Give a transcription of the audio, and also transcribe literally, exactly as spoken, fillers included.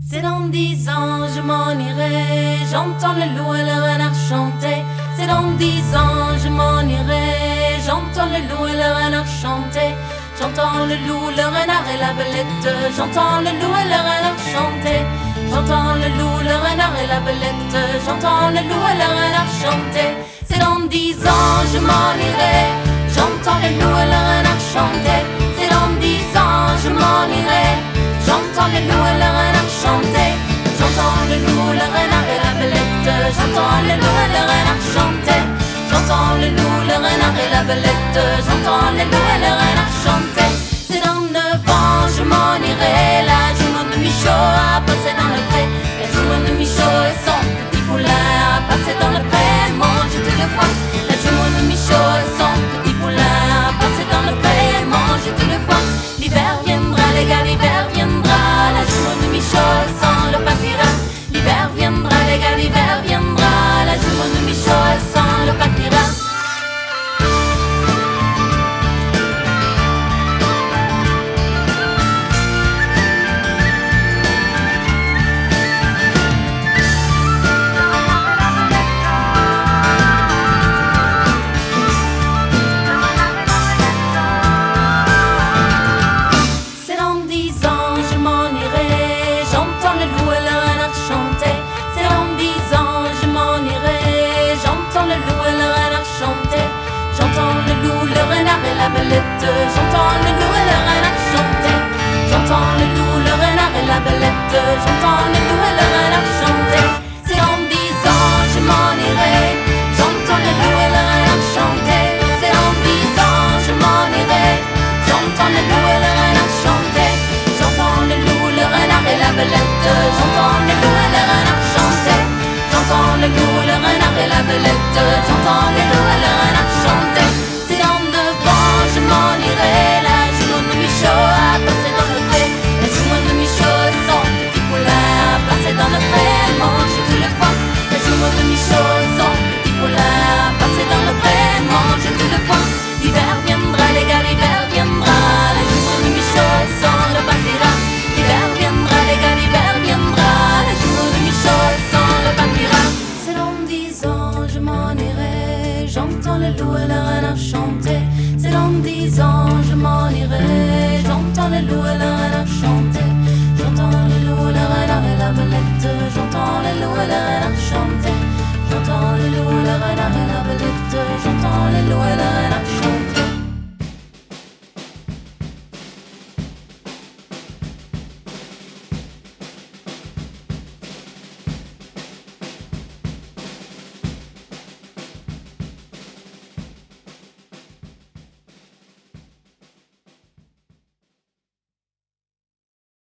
C'est dans dix ans je m'en irai, j'entends le loup et le renard chanter. C'est dans dix ans je m'en irai, j'entends le loup et le renard chanter. J'entends le loup, le renard et la belette, j'entends le loup et le renard chanter. J'entends le loup, le renard et la belette, j'entends le loup et le renard chanter. C'est dans dix ans je m'en irai, j'entends le loup et le renard chanter. C'est dans dix ans je m'en irai, j'entends le loup et le renard chanter. J'entends le loup, le renard et la belette, j'entends le loup et le renard chanter. J'entends le loup, le renard et la belette, j'entends le loup et le renard chanter. C'est dans neuf ans je m'en irai, la jument de Michaud a passé dans le pré. La jument de Michaud et son petit poulain a passé dans le pré, mange tout le foin. La jument de Michaud et son petit poulain a passé dans le pré, mange tout le foin. L'hiver viendra les gars, l'hiver viendra, la jument de Michaud sans le partira. L'hiver viendra les gars, l'hiver viendra, la jument de Michaud sans le partira. La belette, j'entends le loup et le renard chanter. J'entends le loup, le renard et la belette, j'entends le loup et le renard chanter. C'est en dix ans je m'en irai, j'entends le loup et le renard chanter. C'est en dix ans je m'en irai, j'entends le loup et le renard chanter. J'entends le loup, le renard et la belette, j'entends le loup et le renard chanter. J'entends le loup, le renard et la belette, j'entends le loup et le renard.